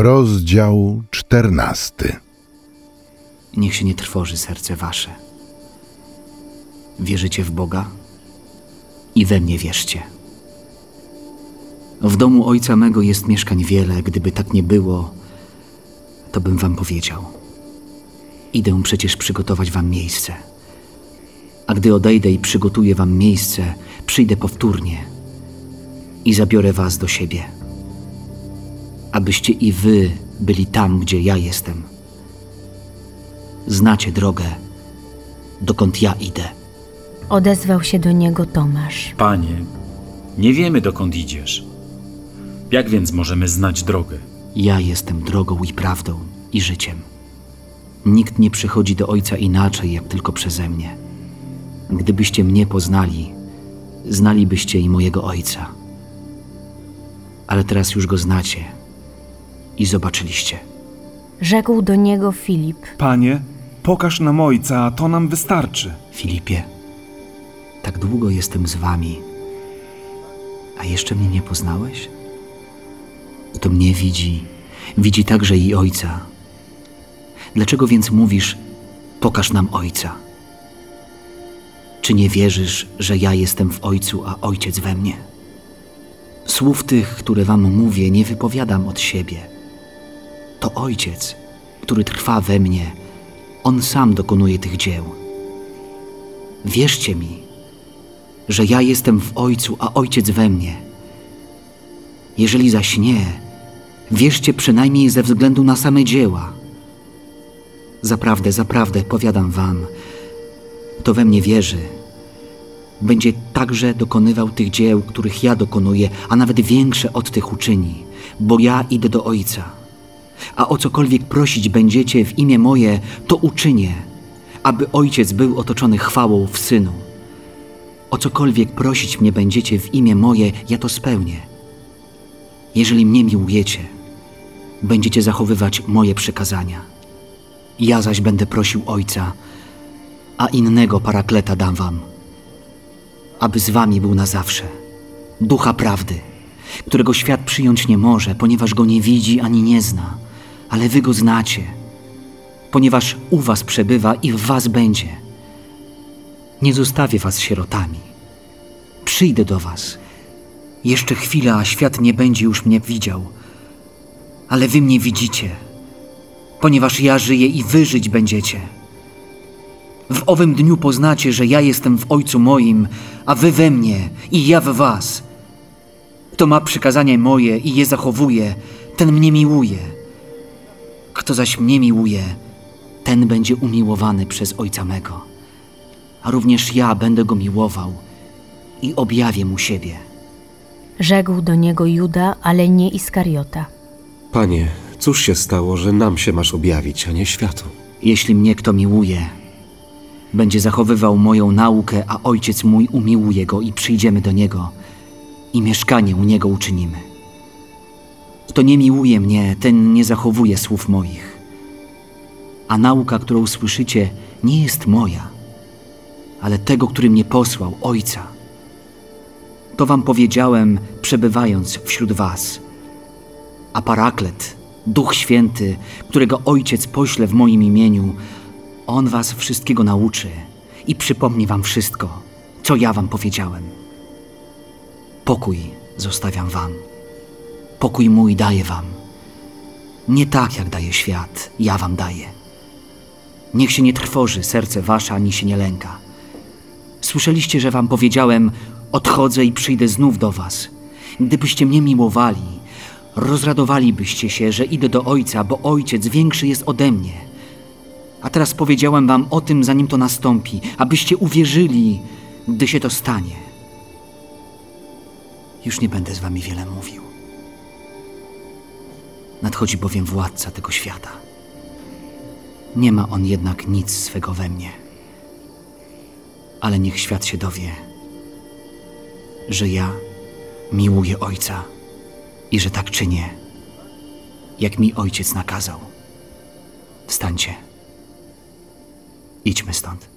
Rozdział 14. Niech się nie trwoży serce wasze. Wierzycie w Boga? I we mnie wierzcie. W domu Ojca mego jest mieszkań wiele. Gdyby tak nie było, to bym wam powiedział. Idę przecież przygotować wam miejsce. A gdy odejdę i przygotuję wam miejsce, przyjdę powtórnie i zabiorę was do siebie, abyście i wy byli tam, gdzie ja jestem. Znacie drogę, dokąd ja idę. Odezwał się do niego Tomasz. Panie, nie wiemy, dokąd idziesz. Jak więc możemy znać drogę? Ja jestem drogą i prawdą i życiem. Nikt nie przychodzi do Ojca inaczej, jak tylko przeze mnie. Gdybyście mnie poznali, znalibyście i mojego Ojca. Ale teraz już Go znacie i zobaczyliście. Rzekł do niego Filip. Panie, pokaż nam Ojca, a to nam wystarczy. Filipie, tak długo jestem z wami, a jeszcze mnie nie poznałeś? Kto mnie widzi, widzi także i Ojca. Dlaczego więc mówisz, pokaż nam Ojca? Czy nie wierzysz, że ja jestem w Ojcu, a Ojciec we mnie? Słów tych, które wam mówię, nie wypowiadam od siebie. To Ojciec, który trwa we mnie, On sam dokonuje tych dzieł. Wierzcie mi, że ja jestem w Ojcu, a Ojciec we mnie. Jeżeli zaś nie, wierzcie przynajmniej ze względu na same dzieła. Zaprawdę, zaprawdę, powiadam wam, kto we mnie wierzy, będzie także dokonywał tych dzieł, których ja dokonuję, a nawet większe od tych uczyni, bo ja idę do Ojca. A o cokolwiek prosić będziecie w imię moje, to uczynię, aby Ojciec był otoczony chwałą w Synu. O cokolwiek prosić mnie będziecie w imię moje, ja to spełnię. Jeżeli mnie miłujecie, będziecie zachowywać moje przykazania. Ja zaś będę prosił Ojca, a innego Parakleta dam wam, aby z wami był na zawsze, Ducha Prawdy, którego świat przyjąć nie może, ponieważ go nie widzi ani nie zna, ale wy go znacie, ponieważ u was przebywa i w was będzie. Nie zostawię was sierotami. Przyjdę do was. Jeszcze chwila, a świat nie będzie już mnie widział, ale wy mnie widzicie, ponieważ ja żyję i wy żyć będziecie. W owym dniu poznacie, że ja jestem w Ojcu moim, a wy we mnie i ja w was. Kto ma przykazanie moje i je zachowuje, ten mnie miłuje. Kto zaś mnie miłuje, ten będzie umiłowany przez Ojca mego. A również ja będę go miłował i objawię mu siebie. Rzekł do niego Juda, ale nie Iskariota. Panie, cóż się stało, że nam się masz objawić, a nie światu? Jeśli mnie kto miłuje, będzie zachowywał moją naukę, a Ojciec mój umiłuje go i przyjdziemy do niego i mieszkanie u niego uczynimy. Kto nie miłuje mnie, ten nie zachowuje słów moich. A nauka, którą słyszycie, nie jest moja, ale tego, który mnie posłał, Ojca. To wam powiedziałem, przebywając wśród was. A Paraklet, Duch Święty, którego Ojciec pośle w moim imieniu, On was wszystkiego nauczy i przypomni wam wszystko, co ja wam powiedziałem. Pokój zostawiam wam. Pokój mój daję wam. Nie tak, jak daje świat, ja wam daję. Niech się nie trwoży serce wasze, ani się nie lęka. Słyszeliście, że wam powiedziałem, odchodzę i przyjdę znów do was. Gdybyście mnie miłowali, rozradowalibyście się, że idę do Ojca, bo Ojciec większy jest ode mnie. A teraz powiedziałem wam o tym, zanim to nastąpi, abyście uwierzyli, gdy się to stanie. Już nie będę z wami wiele mówił. Nadchodzi bowiem władca tego świata. Nie ma on jednak nic swego we mnie. Ale niech świat się dowie, że ja miłuję Ojca i że tak czynię, jak mi Ojciec nakazał. Wstańcie. Idźmy stąd.